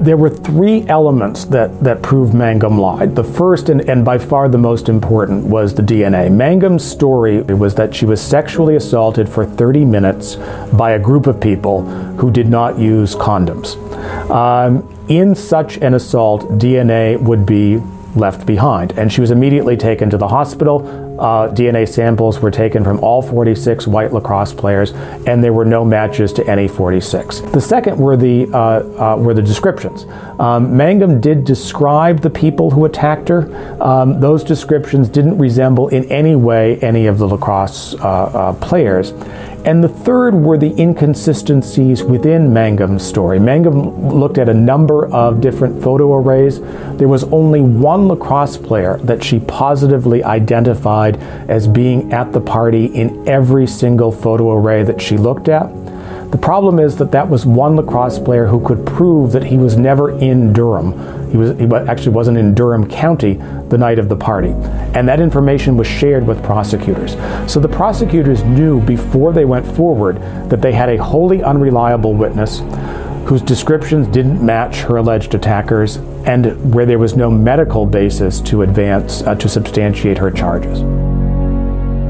There were three elements that proved Mangum lied. The first, and by far the most important, was the DNA. Mangum's story was that she was sexually assaulted for 30 minutes by a group of people who did not use condoms. In such an assault, DNA would be left behind, and she was immediately taken to the hospital. DNA samples were taken from all 46 white lacrosse players, and there were no matches to any 46. The second were the descriptions. Mangum did describe the people who attacked her. Those descriptions didn't resemble in any way any of the lacrosse players. And the third were the inconsistencies within Mangum's story. Mangum looked at a number of different photo arrays. There was only one lacrosse player that she positively identified as being at the party in every single photo array that she looked at. The problem is that was one lacrosse player who could prove that he was never in Durham. He actually wasn't in Durham County the night of the party. And that information was shared with prosecutors. So the prosecutors knew before they went forward that they had a wholly unreliable witness whose descriptions didn't match her alleged attackers, and where there was no medical basis to substantiate her charges.